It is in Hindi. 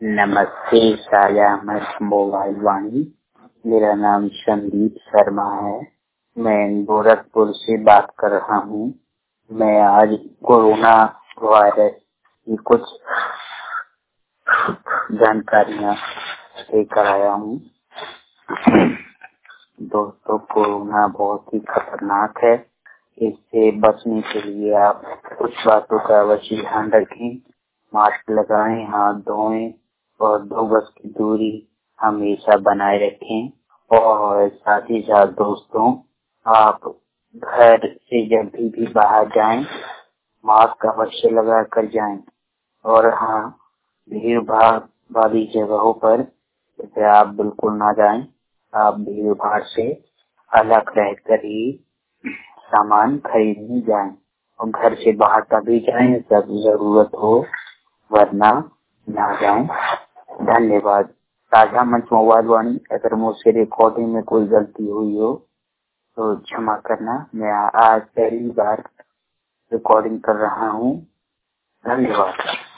नमस्ते साया अहमद मोबाइल वाणी। मेरा नाम संदीप शर्मा है। मैं गोरखपुर से बात कर रहा हूँ। मैं आज कोरोना वायरस की कुछ जानकारियाँ लेकर आया हूँ। दोस्तों, कोरोना बहुत ही खतरनाक है। इससे बचने के लिए आप कुछ बातों का अवश्य ध्यान रखें। मास्क लगाएं, हाथ धोएं और 2 गज की दूरी हमेशा बनाए रखें। और साथ ही साथ दोस्तों, आप घर से जब भी बाहर जाएं, मास्क अवश्य लगा कर जाएं। और हाँ, भीड़ भाड़ वाली जगहों पर आप बिल्कुल ना जाएं। आप भीड़ भाड़ से अलग रहकर ही सामान खरीदने जाएं। और घर से बाहर तभी जाएं जब जरूरत हो, वरना ना जाएं। धन्यवाद। साझा मंच मोबाइल वाणी। अगर मुझसे रिकॉर्डिंग में कोई गलती हुई हो तो क्षमा करना। मैं आज पहली बार रिकॉर्डिंग कर रहा हूँ। धन्यवाद।